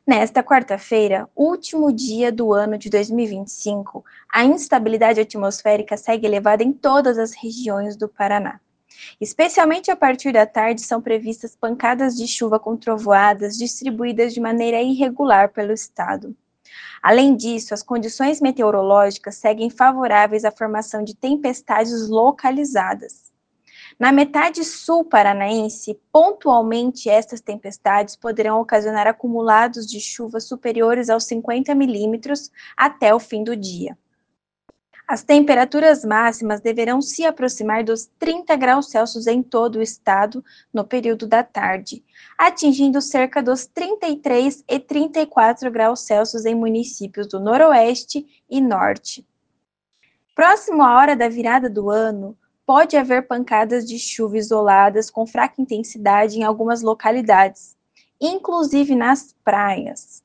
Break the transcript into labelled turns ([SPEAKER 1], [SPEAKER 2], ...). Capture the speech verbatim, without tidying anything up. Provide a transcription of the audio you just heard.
[SPEAKER 1] Nesta quarta-feira, último dia do ano de dois mil e vinte e cinco, a instabilidade atmosférica segue elevada em todas as regiões do Paraná. Especialmente a partir da tarde, são previstas pancadas de chuva com trovoadas distribuídas de maneira irregular pelo estado. Além disso, as condições meteorológicas seguem favoráveis à formação de tempestades localizadas. Na metade sul paranaense, pontualmente estas tempestades poderão ocasionar acumulados de chuva superiores aos cinquenta milímetros até o fim do dia. As temperaturas máximas deverão se aproximar dos trinta graus Celsius em todo o estado no período da tarde, atingindo cerca dos trinta e três e trinta e quatro graus Celsius em municípios do Noroeste e Norte. Próximo à hora da virada do ano, pode haver pancadas de chuva isoladas com fraca intensidade em algumas localidades, inclusive nas praias.